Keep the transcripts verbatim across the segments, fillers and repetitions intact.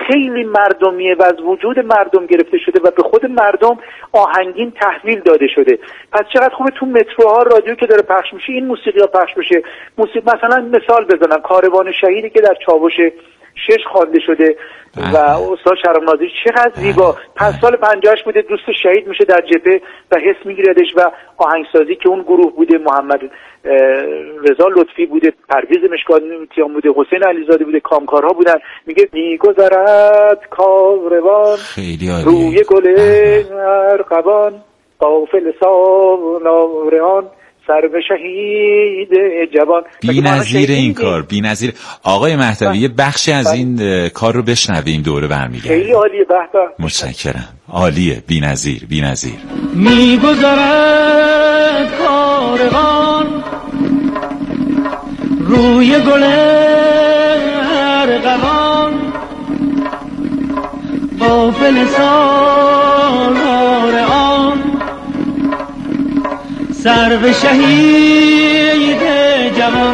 خیلی مردمیه و از وجود مردم گرفته شده و به خود مردم آهنگین تحویل داده شده. پس چقدر خوبه تو متروها رادیو که داره پخش میشه این موسیقی ها پخش بشه. موسیقی مثلا مثال بزنم کاروان شهیدی که در چاوش شش خوانده شده و استاد شهرام ناظری چقدر زیبا پنج سال پنجاهش بوده دوست شهید میشه در جبهه و حس میگیردش و آهنگسازی که اون گروه بوده محمد رضا لطفی بوده پرویز مشکاتیان بوده حسین علیزاده بوده کامکارها بودن میگه میگذرد کاروان روی گل ارغوان غافل سالاران سر به شهید جوان. بی نظیر این کار بی نظیر. آقای مهدوی یه بخشی از این کار رو بشنویم دوره برمیگردیم. خیلی عالیه به به. متشکرم. عالیه بی نظیر بی نظیر. میگذرد کاروان روی گل ارغوان غافل سالار آن سر به شهید جوان.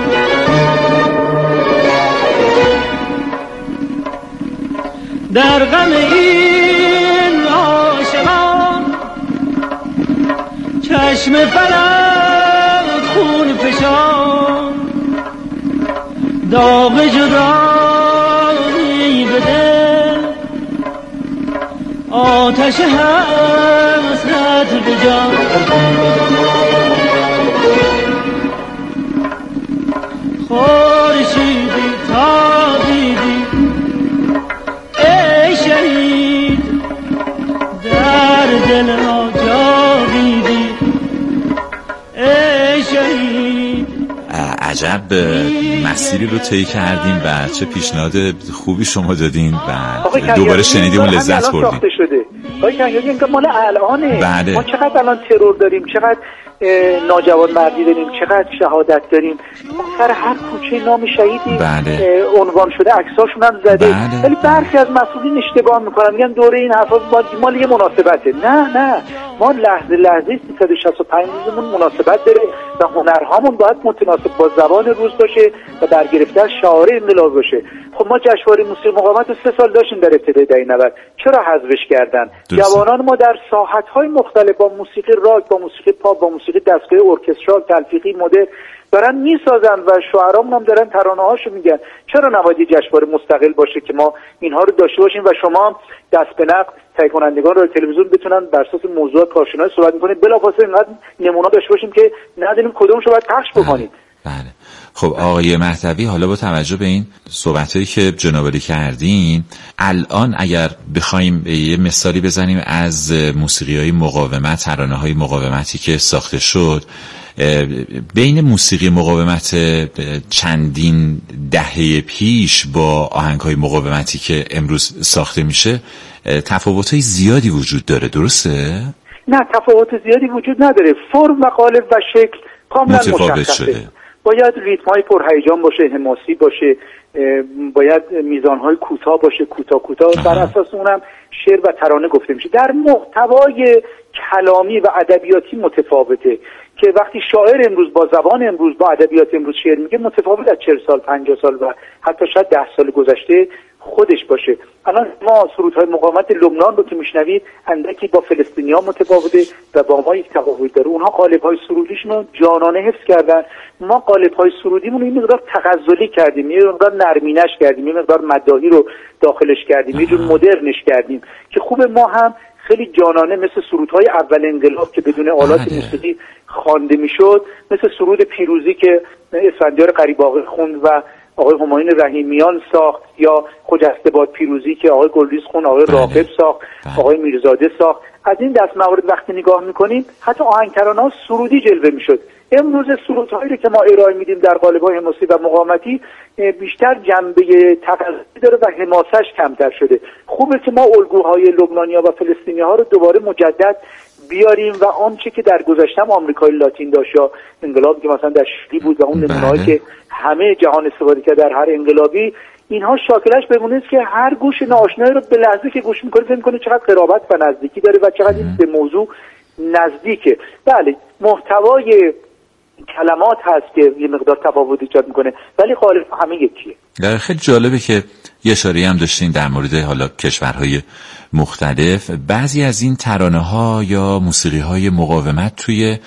در غم این عاشقان چشم فلک خون فشان داغ جدایی به دل آتش حسرت به جان. خورشیدی تابیدی ای شهید در دل ها جاویدی ای شهید. عجب مسیری رو طی کردیم و چه پیشنهاد خوبی شما دادین و دوباره شنیدیم و لذت بردیم. آقای کنیازی اینکه مال الانه. بله. ما چقدر الان ترور داریم چقدر ناجوان مردی داریم چقدر شهادت داریم سر هر کوچه نام شهیدی بله. عنوان شده عکساشون هم زده ولی بله. برخی از مسئولین اشتباه میکنن میگن دوره این حرفا مال یه مناسبته. نه نه ما لحظه لحظه سیصد و شصت و پنج روزمون مناسبت داره و هنرهامون باید متناسب با زبان روز باشه و در گرفته از شعار انقلاب باشه. خب ما جشنواره موسیقی مقاومت رو سه سال داشتیم در ابتدای دهه نود چرا حذفش کردن؟ جوانان ما در ساحت‌های مختلف با موسیقی راک با موسیقی پاپ با موسیقی دستگاه ارکسترال تلفیقی مدرن دارن میسازن و شاعرامون هم دارن ترانه‌هاشو میگن. چرا نباید جشنواره مستقل باشه که ما اینها رو داشته باشیم و شما دست به نقد تهیه کنندگان رادیو تلویزیون بتونن بر اساس موضوعات کارشناس صحبت می‌کنید بلافاصله اینقدر نمونه داشته باشیم که ندونیم کدومشو باید پخش بکنیم. بله. خب آقای مهدوی حالا با توجه به این صحبتایی که جناب علی کردین الان اگر بخوایم یه مثالی بزنیم از موسیقی‌های مقاومت ترانه‌های مقاومتی که ساخته شد بین موسیقی مقاومت چندین دهه پیش با آهنگ‌های مقاومتی که امروز ساخته میشه تفاوت‌های زیادی وجود داره درسته؟ نه تفاوت زیادی وجود نداره. فرم و قالب و شکل کاملا متفاوت شده. باید ریتم‌های پرهیجان باشه حماسی باشه باید میزان‌های کوتاه باشه کوتاه کوتاه بر اساس اونم شعر و ترانه گفته میشه. در محتوای کلامی و ادبیاتی متفاوته که وقتی شاعر امروز با زبان امروز با ادبیات امروز شعر میگه متفاوت از چهل سال پنجاه سال و حتی شاید ده سال گذشته خودش باشه. الان ما سرودهای مقاومت لبنان رو که میشنوید اندکی با فلسطینی‌ها متفاوته و با ما یک تفاوت داره. اونها قالب‌های سرودیشون رو جانانه حفظ کردن ما قالب‌های سرودیمون رو این مقدار تغزلی کردیم یه مقدار نرمینش کردیم یه مقدار مداحی رو داخلش کردیم یه جور مدرنش کردیم که خوب ما هم خیلی جانانه مثل سرودهای اول انقلاب که بدون آلات موسیقی خوانده میشد مثل سرود پیروزی که اسفندیار قریباقی خوند و آقای همایون رحیمیان ساخت یا خجسته باد پیروزی که آقای گلریز خون آقای راغب ساخت آقای میرزاده ساخت. از این دست موارد وقتی نگاه میکنیم حتی آهنگترانه‌ها سرودی جلوه میشد. امروز سرودهایی رو که ما ارائه میدیم در قالب‌های حماسی و مقاومتی بیشتر جنبه تغذیه داره و حماسش کمتر شده. خوبه که ما الگوهای لبنانی‌ها و فلسطینی‌ها رو دوباره مجدد بیاریم و آنچه که در گذشته آمریکای لاتین داشت یا انقلابی که مثلا در شیلی بود و اون نمونه‌هایی که همه جهان استفاده کرد در هر انقلابی اینها شاکلش بمونه که هر گوش ناآشنایی رو به لحظه که گوش می‌کنه فکر می‌کنه چقدر قرابت و نزدیکی داره و چقدر این به موضوع نزدیکه. بله محتوای کلمات هست که یه مقدار تفاوت ایجاد میکنه ولی قالب همه یکیه. خیلی جالبه که یه اشاره هم داشتین در مورد حالا کشورهای مختلف. بعضی از این ترانه‌ها یا موسیقی‌های مقاومت توی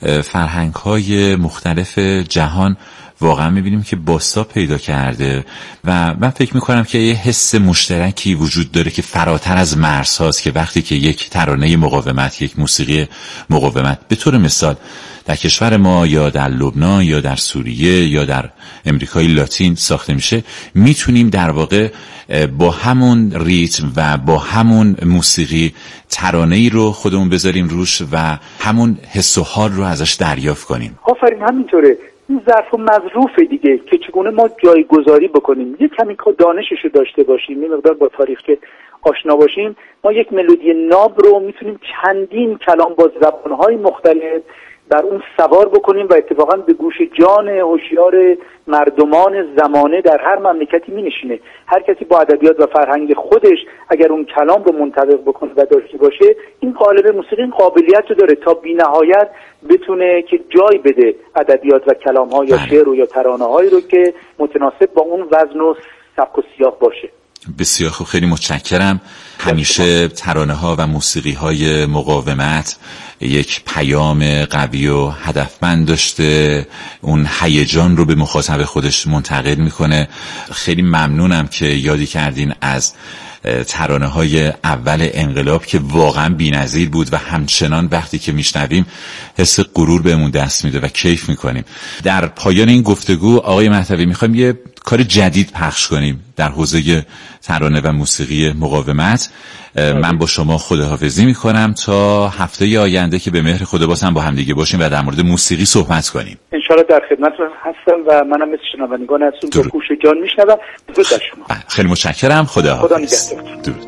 فرهنگ‌های مختلف جهان واقعا می‌بینیم که باسا پیدا کرده و من فکر می‌کنم که یه حس مشترکی وجود داره که فراتر از مرزهاست، که وقتی که یک ترانه مقاومت، یک موسیقی مقاومت به طور مثال در کشور ما یا در لبنان یا در سوریه یا در امریکای لاتین ساخته میشه، میتونیم در واقع با همون ریتم و با همون موسیقی ترانه‌ای رو خودمون بذاریم روش و همون حس و حال رو ازش دریافت کنیم. آفرین، همینطوره. این ظرف و مظروفه دیگه که چگونه ما جایگذاری بکنیم، یک کمی که دانشش رو داشته باشیم، یه مقدار با تاریخچه آشنا باشیم. ما یک ملودی ناب رو میتونیم چندین کلام با زبانهای مختلف بر اون سوار بکنیم و اتفاقا به گوش جان هوشیار مردمان زمانه در هر مملکتی مینشینه. هر کسی با ادبیات و فرهنگ خودش اگر اون کلام رو منطبق بکنه و داشته باشه، این قالب موسیقی این قابلیت رو داره تا بی‌نهایت بتونه که جای بده ادبیات و کلام‌ها یا شعر و یا ترانه‌هایی رو که متناسب با اون وزن و سبک و سیاق باشه. بسیار خوب، خیلی متشکرم. همیشه ترانه‌ها و موسیقی‌های مقاومت یک پیام قوی و هدفمند داشته، اون هیجان رو به مخاطب خودش منتقل میکنه. خیلی ممنونم که یادی کردین از ترانه‌های اول انقلاب که واقعا بی‌نظیر بود و همچنان وقتی که میشنویم حس غرور بهمون دست میده و کیف میکنیم. در پایان این گفتگو آقای مهدوی میخوایم یه کار جدید پخش کنیم در حوزه ترانه و موسیقی مقاومت. من با شما خداحافظی میکنم تا هفته آینده که به مهر خدا باز هم با هم دیگه باشیم و در مورد موسیقی صحبت کنیم. ان شاء الله در خدمتتون هستم و منم مثل شنوندگان هستم با گوش جان میشنوم. درود بر شما. خیلی متشکرم. خداحافظ. خدا نگهدار. درود.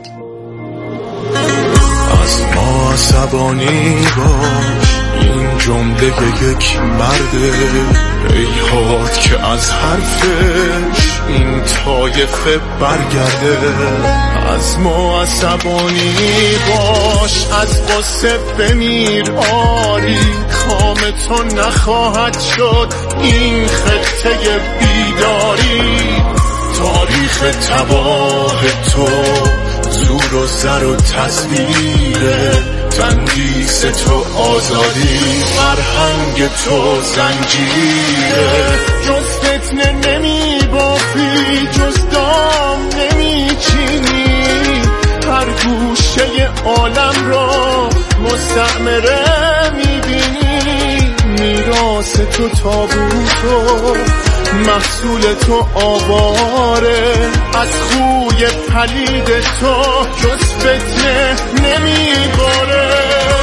از ما عصبانی باش، این جمله یک مرده، هیهات که از حرفش این طایفه برگرده. از ما عصبانی باش، از قصه بمیر آری، کام تو نخواهد شد این خطه بیداری. تاریخ تباه تو زور و زر و تصویره، تندیس تو آزادی، فرهنگ تو زنجیره. جز فتنه نمی بافی، جز دام نمی چینی، هر گوشه عالم را مستعمره می بینی. میراث تو تابوتو، محصول تو آواره، از خوی پلید تو جز فتنه نمیباره.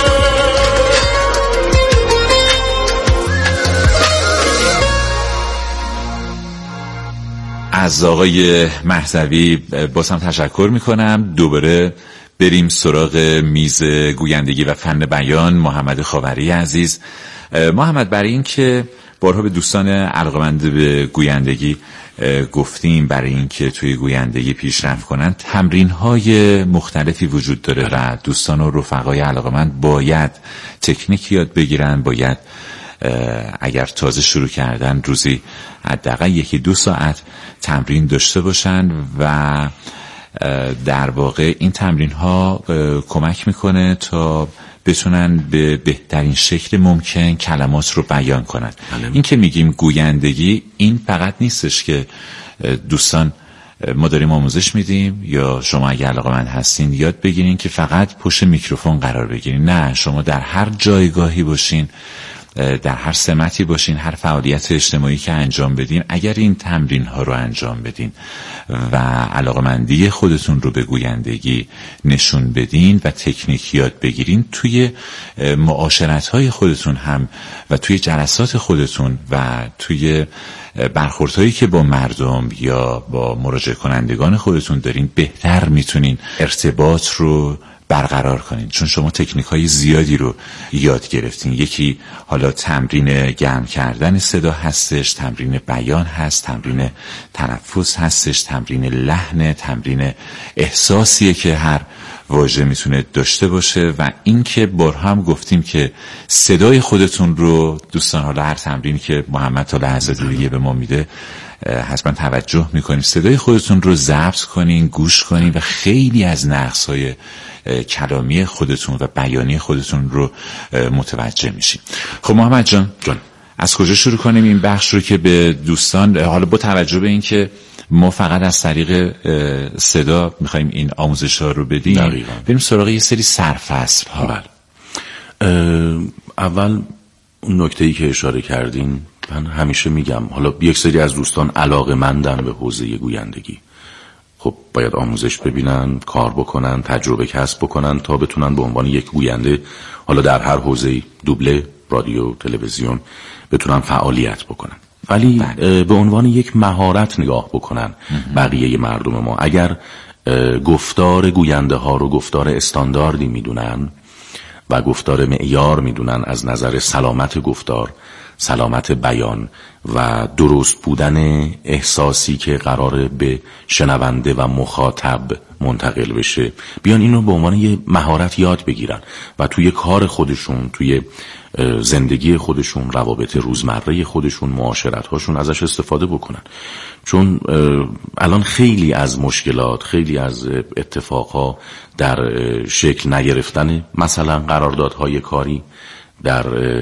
از آقای مهدوی باز هم تشکر میکنم. دوباره بریم سراغ میز گویندگی و فن بیان. محمد خاوری عزیز، محمد، برای این که بارها به دوستان علاقه‌مند به گویندگی گفتیم برای اینکه توی گویندگی پیشرفت کنن تمرین‌های مختلفی وجود داره و دوستان و رفقای علاقه‌مند باید تکنیک یاد بگیرن، باید اگر تازه شروع کردن روزی حداقل یکی دو ساعت تمرین داشته باشن و در واقع این تمرین‌ها کمک میکنه تا بتونن به بهترین شکل ممکن کلمات رو بیان کنن. این که میگیم گویندگی، این فقط نیستش که دوستان ما داریم آموزش میدیم یا شما اگه علاقه‌مند هستین یاد بگیرین که فقط پشت میکروفون قرار بگیرین. نه، شما در هر جایگاهی باشین، در هر سمتی باشین، هر فعالیت اجتماعی که انجام بدین، اگر این تمرین ها رو انجام بدین و علاقمندی خودتون رو به گویندگی نشون بدین و تکنیک یاد بگیرین، توی معاشرت های خودتون هم و توی جلسات خودتون و توی برخوردهایی که با مردم یا با مراجعه کنندگان خودتون دارین بهتر میتونین ارتباط رو برقرار کنین، چون شما تکنیک های زیادی رو یاد گرفتین. یکی حالا تمرین گرم کردن صدا هستش، تمرین بیان هست، تمرین تنفس هستش، تمرین لحن، تمرین احساسیه که هر واژه میتونه داشته باشه و این که بارها هم گفتیم که صدای خودتون رو دوستان، حالا هر تمرینی که محمد تا لحظه دیگه به ما میده حتما توجه میکنیم. صدای خودتون رو ضبط کنین، گوش کنین و خیلی از نقص‌های کلامی خودتون و بیانی خودتون رو متوجه میشین. خب محمد جان، جان از کجا شروع کنیم این بخش رو که به دوستان، حالا با توجه به این که ما فقط از طریق صدا میخوایم این آموزش ها رو بدیم، بریم سراغ یه سری سرفصل ها. بله. اول اون نکته‌ای که اشاره کردین، من همیشه میگم حالا یک سری از دوستان علاقه‌مندن به حوزه گویندگی، خب باید آموزش ببینن، کار بکنن، تجربه کسب بکنن تا بتونن به عنوان یک گوینده حالا در هر حوزه‌ای، دوبله، رادیو، تلویزیون، بتونن فعالیت بکنن. ولی به عنوان یک مهارت نگاه بکنن بقیه مردم ما. اگر گفتار گوینده ها رو گفتار استانداردی میدونن و گفتار معیار میدونن از نظر سلامت گفتار، سلامت بیان و درست بودن احساسی که قراره به شنونده و مخاطب منتقل بشه، بیان اینو به عنوان یه مهارت یاد بگیرن و توی کار خودشون، توی زندگی خودشون، روابط روزمره خودشون، معاشرت هاشون ازش استفاده بکنن. چون الان خیلی از مشکلات، خیلی از اتفاقها در شکل نگرفتن مثلا قراردادهای کاری، در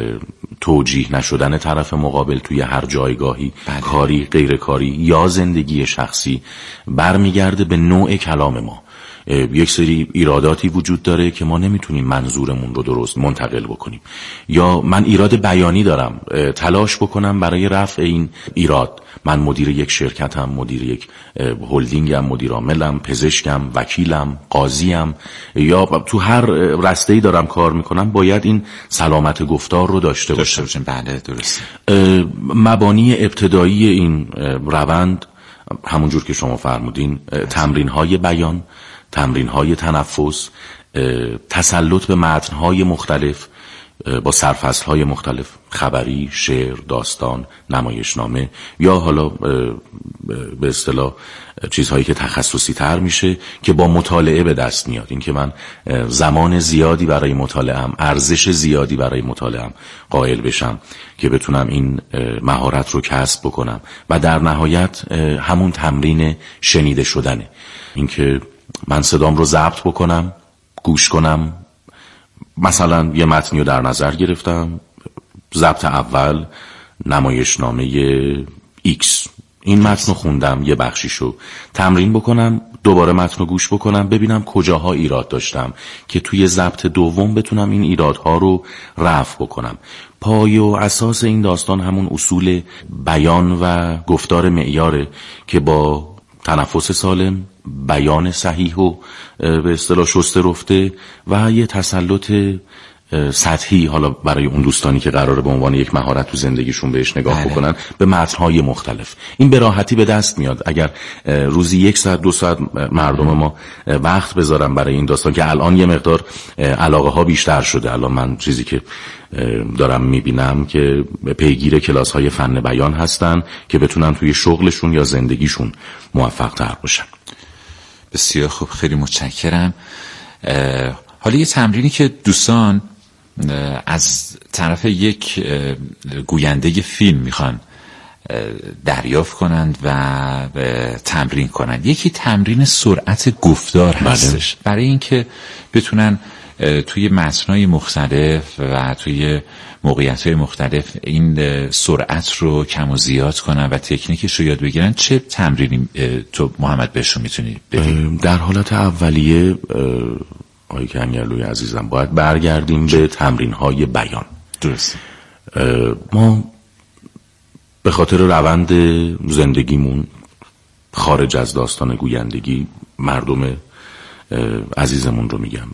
توجیه نشدن طرف مقابل توی هر جایگاهی، بله. کاری، غیر کاری یا زندگی شخصی، برمیگرده به نوع کلام ما. یک سری ایراداتی وجود داره که ما نمیتونیم منظورمون رو درست منتقل بکنیم، یا من ایراد بیانی دارم، تلاش بکنم برای رفع این ایراد. من مدیر یک شرکتم، مدیر یک هلدینگم، مدیر عاملم، پزشکم، وکیلم، قاضیم، یا تو هر رسته‌ای دارم کار میکنم، باید این سلامت گفتار رو داشته باشم. بله درست. مبانی ابتدایی این روند همونجور که شما فرمودین، تمرین‌های بیان، تمرین‌های تنفس، تسلط به متن‌های مختلف با سرفصل‌های مختلف، خبری، شعر، داستان، نمایشنامه، یا حالا به اصطلاح چیزهایی که تخصصی تر میشه که با مطالعه به دست میاد. این که من زمان زیادی برای مطالعه‌ام، ارزش زیادی برای مطالعه‌ام قائل بشم که بتونم این مهارت رو کسب بکنم. و در نهایت همون تمرین شنیده شدنه، این که من صدام رو ضبط بکنم، گوش کنم. مثلا یه متنی رو در نظر گرفتم، ضبط اول نمایشنامه ایکس، این متن رو خوندم، یه بخشیشو تمرین بکنم، دوباره متن رو گوش بکنم، ببینم کجاها ایراد داشتم که توی ضبط دوم بتونم این ایرادها رو رفع بکنم. پایه و اساس این داستان همون اصول بیان و گفتار معیاره که با تنفس سالم، بیان صحیح و به اصطلاح شسته رفته و یه تسلط سطحی، حالا برای اون دوستانی که قراره به عنوان یک مهارت تو زندگیشون بهش نگاه بله. بکنن، به متن‌های مختلف. این به راحتی به دست میاد اگر روزی یک ساعت دو ساعت مردم ما وقت بذارن برای این داستان، که الان یه مقدار علاقه ها بیشتر شده. الان من چیزی که دارم میبینم که پیگیر کلاس های فن بیان هستن که بتونن توی شغلشون یا زندگیشون موفق تر باشن. بسیار خوب، خیلی متشکرم. حالا یه تمرینی که دوستان از طرف یک گوینده فیلم میخوان دریافت کنند و تمرین کنند، یکی تمرین سرعت گفتار هستش. بله. برای اینکه بتونن توی متن‌های مختلف و توی موقعیت‌های مختلف این سرعت رو کم و زیاد کنن و تکنیکش رو یاد بگیرن، چه تمرینی تو محمد بهشون میتونی بدی؟ در حالت اولیه آقای کنگرلوی عزیزم باید برگردیم به تمرین‌های بیان. درست. ما به خاطر روند زندگیمون خارج از داستان گویندگی، مردم عزیزمون رو میگم،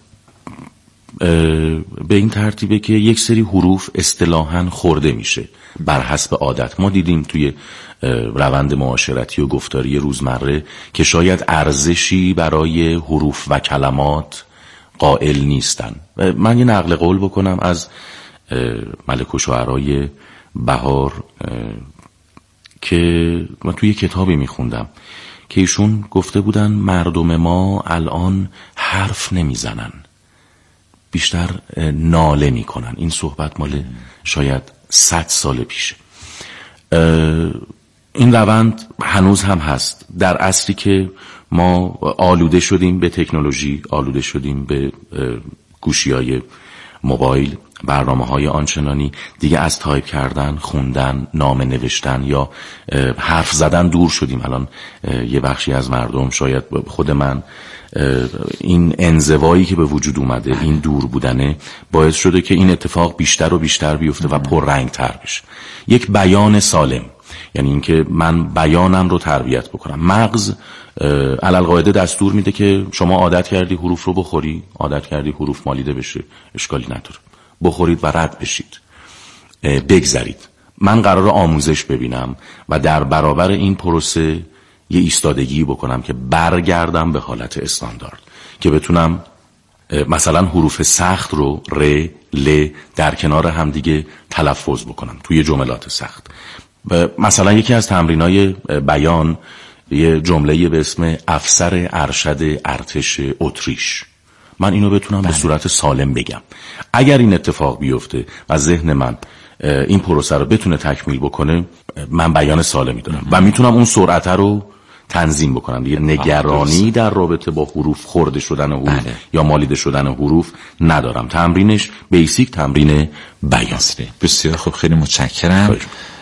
به این ترتیبه که یک سری حروف اصطلاحاً خورده میشه بر حسب عادت. ما دیدیم توی روند معاشرتی و گفتاری روزمره که شاید ارزشی برای حروف و کلمات قائل نیستن. من یه نقل قول بکنم از ملک الشعرای بهار که من توی کتابی میخوندم که ایشون گفته بودن مردم ما الان حرف نمیزنن، بیشتر ناله میکنن. این صحبت مال شاید صد سال پیشه. این روند هنوز هم هست در عصری که ما آلوده شدیم به تکنولوژی، آلوده شدیم به گوشی‌های موبایل، برنامه‌های آنچنانی. دیگه از تایپ کردن، خوندن، نامه نوشتن یا حرف زدن دور شدیم. الان یه بخشی از مردم، شاید خود من، این انزوایی که به وجود اومده، این دور بودنه باعث شده که این اتفاق بیشتر و بیشتر بیفته و پررنگ‌تر بشه. یک بیان سالم، یعنی اینکه من بیانم رو تربیت بکنم. مغز علالقاعده دستور میده که شما عادت کردی حروف رو بخوری، عادت کردی حروف مالیده بشه، اشکالی نداره، بخورید و رد بشید، بگذرید. من قرار آموزش ببینم و در برابر این پروسه یه ایستادگی بکنم که برگردم به حالت استاندارد، که بتونم مثلا حروف سخت رو ر، ل در کنار هم دیگه تلفظ بکنم توی جملات سخت. مثلا یکی از تمرینای بیان یه جمله به اسم افسر ارشد ارتش اتریش، من اینو بتونم به صورت سالم بگم. اگر این اتفاق بیفته و ذهن من این پروسه رو بتونه تکمیل بکنه، من بیان سالمی دارم و میتونم اون سرعت رو تنظیم بکنم. دیگه نگرانی در رابطه با حروف، خورده شدن حروف بله. یا مالیده شدن حروف ندارم. تمرینش بیسیک تمرین بیان. بسیار خوب، خیلی متشکرم.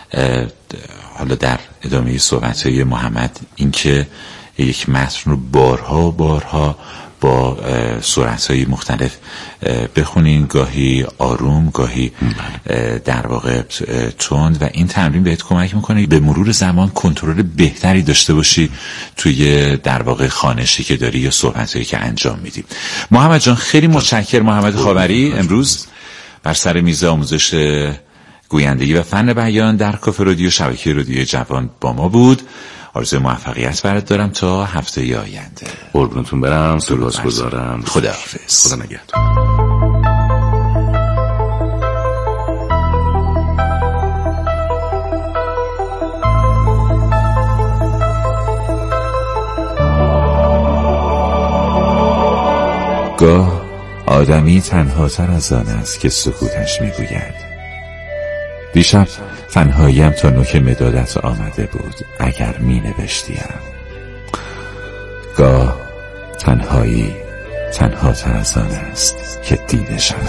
حالا در ادامه صحبت‌های محمد، اینکه یک متن رو بارها بارها با سرعت‌های مختلف بخونین، گاهی آروم، گاهی در واقع تند، و این تمرین بهت کمک میکنه به مرور زمان کنترل بهتری داشته باشی توی در واقع خوانشی که داری یا صحبت‌هایی که انجام میدی. محمد جان خیلی متشکرم. محمد خاوری امروز بر سر میز آموزش گویندگی و فن بیان در کافه رادیو شبکه رادیو جوان با ما بود. آرزوی موفقیت برات دارم تا هفته آینده. قربونتون برم، سپاسگزارم. خداحافظ. خدا نگهدار. گاه آدمی تنها تر از آن است که سکوتش میگوید. دیشب تنهاییم تا نوک مدادت آمده بود اگر می نوشتیم. گاه تنهایی تنها تر از آن است که دیده شود.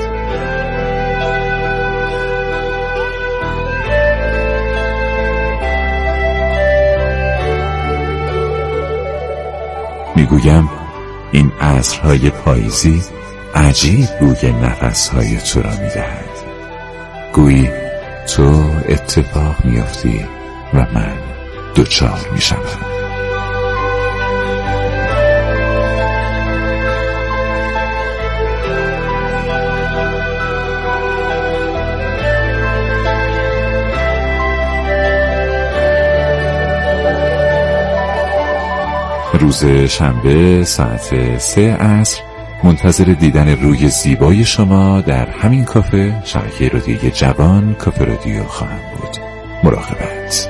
میگویم این عصرهای پاییزی عجیب بوی نفسهای تو را میدهد. گویی تو اتفاق میافتی و من دوچار میشم. روز شنبه ساعت سه عصر منتظر دیدن روی زیبای شما در همین کافه شبکه رادیوی جوان کافه رادیو خواهم بود. مراقبت.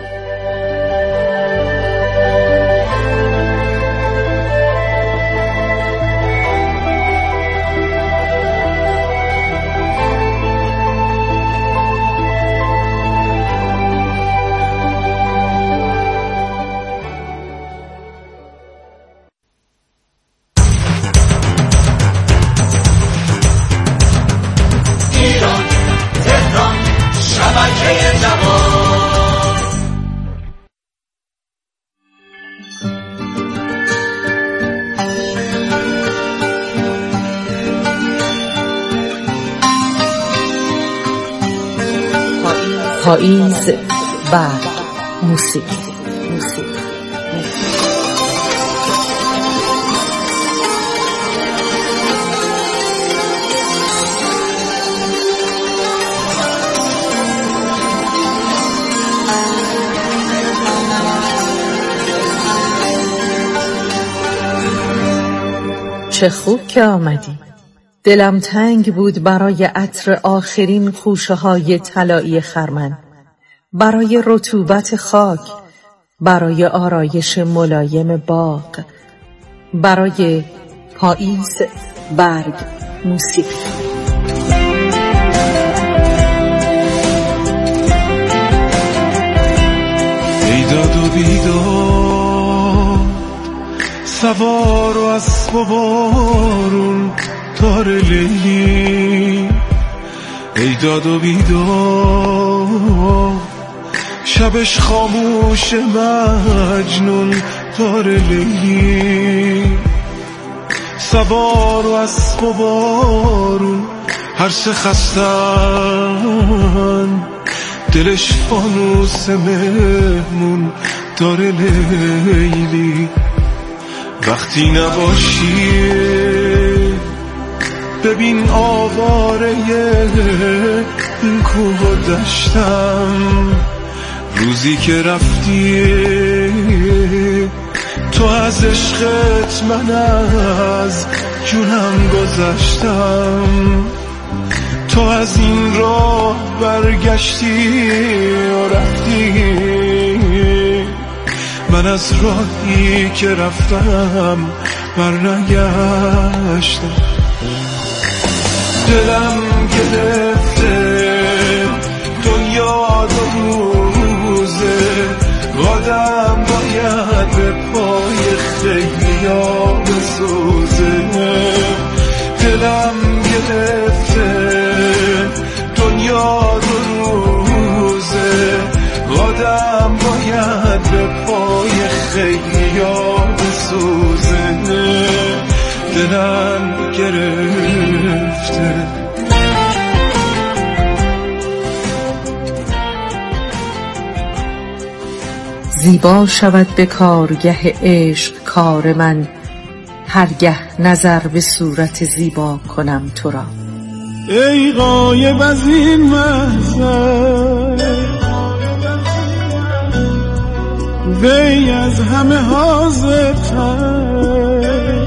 پاییز برگ موسیقی موسیقی چه خوب که آمدی. دلم تنگ بود برای عطر آخرین خوشه های طلایی خرمن، برای رطوبت خاک، برای آرایش ملایم باغ، برای پاییز برگ موسیقی. داد و بیداد، سوار و اسب و بارون تار لیلی. ای داد و بیداد، شبش خاموش مجنون تار لیلی. سوار و اسب و بارون هر سه خستن، دلش فانوس مهمون داره لیلی. وقتی نباشی ببین آواره این کوه و دشتم. روزی که رفتی تو از عشقت من از جونم گذشتم. تو از این راه برگشتی و رفتی، من از راهی که رفتم برنگشتم. دلم گرفته دنیا دو روزه، قدم باید به پای خیلیا بسوزه. دلم گرفته دنیا دو روزه، قدم باید به پای خیلیا بسوزه. دلم گرفته. زیبا شود به کارگه عشق کار من، هرگه نظر به صورت زیبا کنم تو را. ای غایب از این محضر، وی از همه حاضرتر.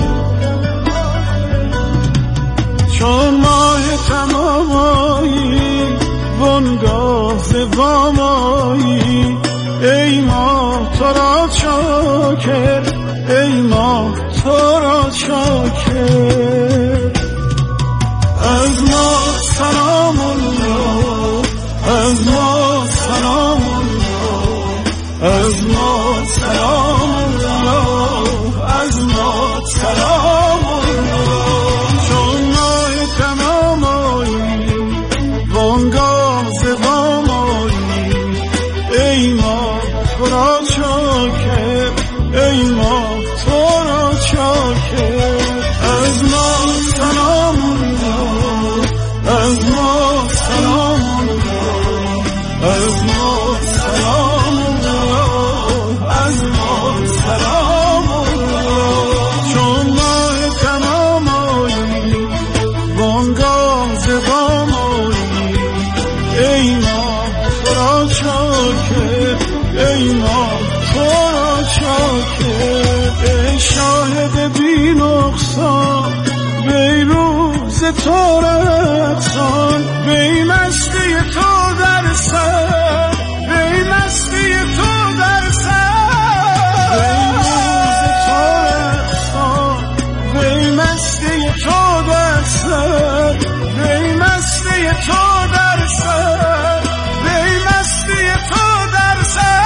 چون ماه تمامایی وانگاه زوامایی، ای ماه تو را چاکر، ای ماه تو را چاکر. از ما سلام الله، از ما سلام الله، از ما سلام الله، از ما سلام الله. چون ماه تمامایی وانگاه زوامایی، ای ماه تو را چاکر، ای ماه تو را چاکر. از ما سلام الله، از ما سلام الله، از ما سلام الله، از ما سلام الله. چون ماه تمامایی وانگاه زوامایی، ای ماه تو را چاکر، ای ماه تو را چاکر. ای شاهد بی نقصان، وی روز تو رقصان، وی مستی تو در سر، وی مستی تو در سر. وی روز تو رقصان، وی مستی تو در سر، وی مستی تو در سر، وی مستی تو در سر.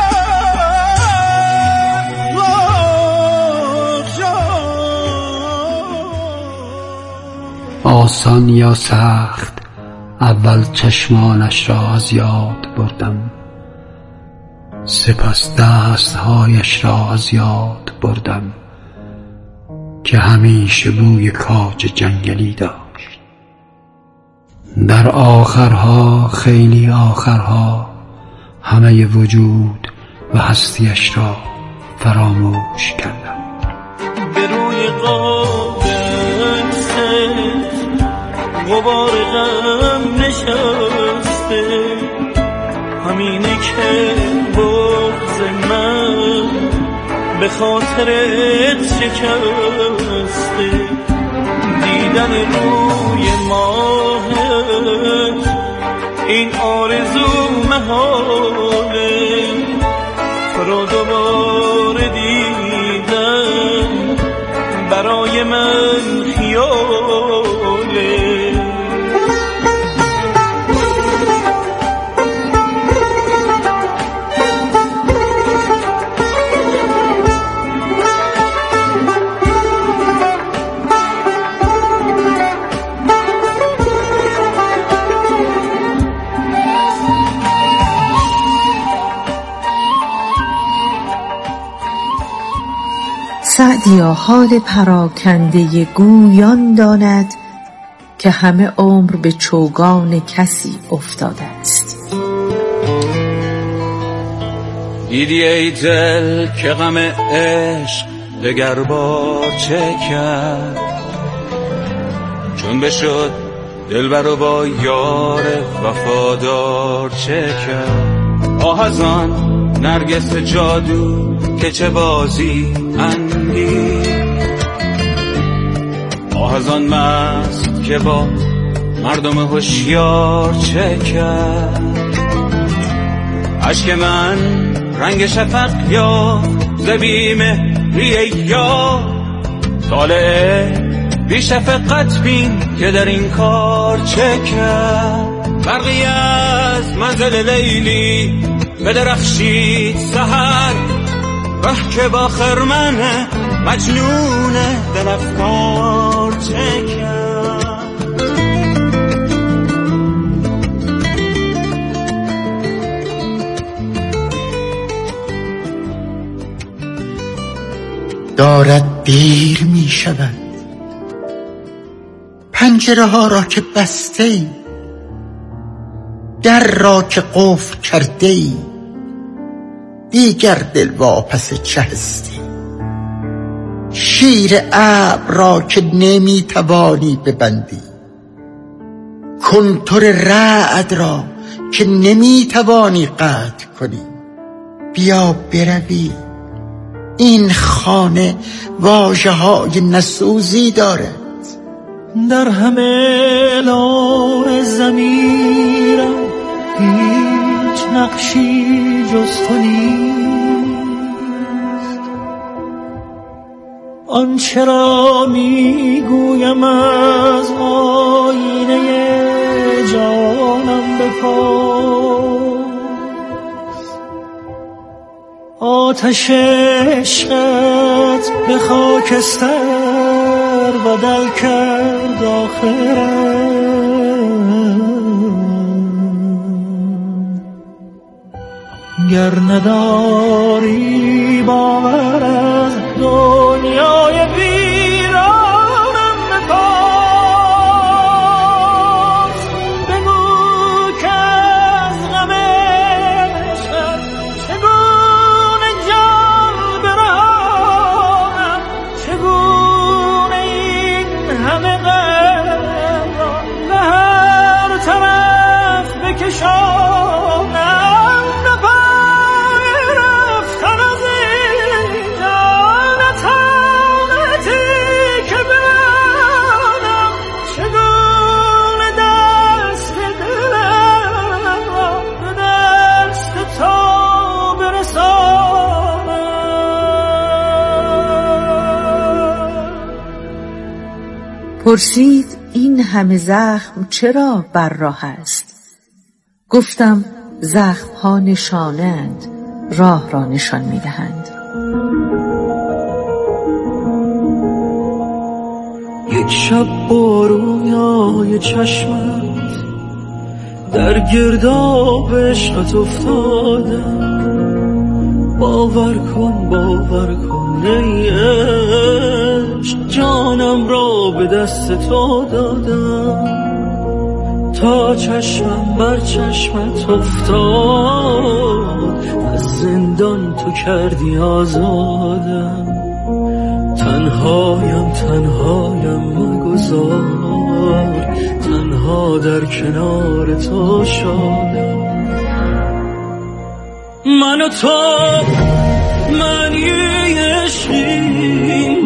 آسان یا سخت اول چشمانش را از یاد بردم، سپس دستهایش را از یاد بردم که همیشه بوی کاج جنگلی داشت. در آخرها، خیلی آخرها، همه وجود و هستیش را فراموش کردم. به روی غبار غم نشسته، همینه که بغض من به خاطرت شکسته. دیدن روی ماهت این آرزو محاله، تو رو دوباره دیدن برای من خیاله. سعدیا حال پراکنده گویان داند که همه عمر به چوگان کسی افتاده است. دیدی ای دل که غم عشق دگر بار چه کرد، چون بشد دلبر و با یار وفادار چه کرد. آه از آن نرگس جادو که چه بازی انگیز، آه از آن مست که با مردم هوشیار چه کرد. اشک من رنگ شفق یا زبیم ریه یا طالع بی شفقت بین که در این کار چه کرد. برقی از منزل لیلی به درخشید سحر، ره که با خرمن مجنون دل افکار چه کرد. دارد دیر می شود، پنجره ها را که بسته ای، در را که قفل کرده ای، دیگر دل واپس چه هستی. شیر ابر را که نمی توانی ببندی، کنتور رعد را که نمی توانی قطع کنی. بیا بروی، این خانه واژه های نسوزی دارد. در همه لون زمیرم هیچ نقشی جز تو نیست. آنچه را میگویم از آینه جانم بپرس. آتش عشقت به خاکستر بدل کرد آخرم. گر نداری باور از دنیای ویرانم بپرس. بگو که از غم عشقت چگونه جان برانم، چگونه این همه غم را به هر طرف بکشانم. پرسید این همه زخم چرا بر راه است؟ گفتم زخم ها نشانند، راه را نشان می دهند. یک شب با رویای چشمت در گرداب عشقت افتادم. باور کن باور کن ای عشق، جانم را به دست تو دادم. تا چشمم بر چشمت افتاد، از زندان تو کردی آزادم. تنهایم تنهایم مگذار، تنها در کنار تو شادم. من و تو معنی عشقیم،